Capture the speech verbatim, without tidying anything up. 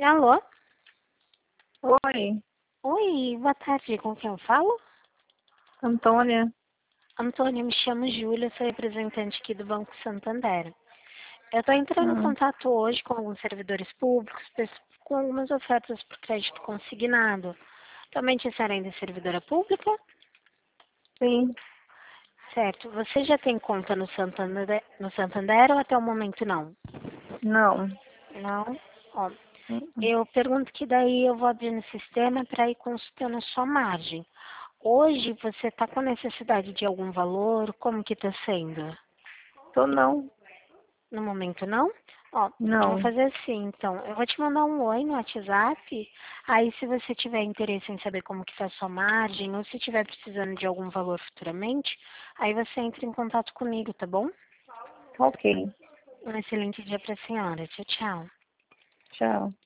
Alô? Oi, Oi, boa tarde. Com quem eu falo? Antônia. Antônia, me chamo Júlia, sou representante aqui do Banco Santander. Eu estou entrando em Hum, contato hoje com alguns servidores públicos pes- com algumas ofertas por crédito consignado. Atualmente a senhora ainda é servidora pública? sim, Certo. Você já tem conta no Santander, no Santander ou até o momento não? não. Não? Ó, Hum, hum. eu pergunto que daí eu vou abrir no sistema para ir consultando a sua margem. Hoje você está com necessidade de algum valor? Como que está sendo? Tô não, No momento não? Ó, eu vou não. fazer assim, então. Eu vou te mandar um oi no WhatsApp. Aí se você tiver interesse em saber como que está a sua margem, ou se estiver precisando de algum valor futuramente, aí você entra em contato comigo, tá bom? Ok, Um excelente dia para a senhora. Tchau, tchau. tchau.